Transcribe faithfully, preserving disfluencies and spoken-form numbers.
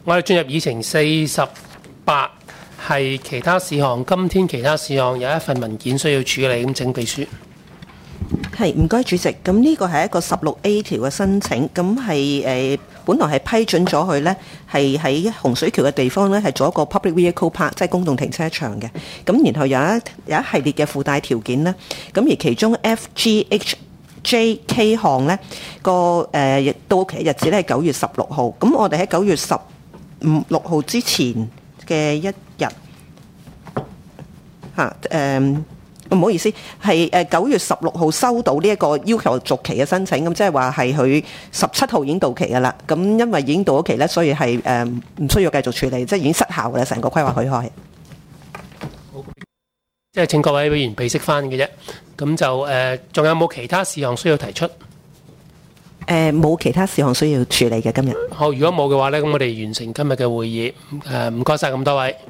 我哋進入議程四十八，係其他事項。今天其他事項有一份文件需要處理，咁請秘書。 係，唔該主席。咁呢個係一個十六 A 條嘅申請，咁係誒本來係批准咗佢呢，係喺洪水橋嘅地方呢，係做一個 public vehicle park，即係公共停車場嘅。咁然後有一有一系列嘅附帶條件呢，咁而其中 F G H J K 項呢個誒到期日子咧係九月十六號。咁我哋喺九月十五六號之前嘅一日嚇誒。唔好意思，係誒九月十六號收到呢一個要求續期嘅申請，咁即係話係佢十七號已經到期㗎啦。咁因為已經到咗期咧，所以係誒唔需要繼續處理，即係已經失效㗎啦，成個規劃許可係。 即係請各位委員備悉翻嘅啫。咁就誒，仲、呃、有冇其他事項需要提出？ 誒冇、呃、其他事項需要處理嘅今日。 好，如果冇嘅話咧，咁我哋完成今日嘅會議。誒唔該晒咁多位。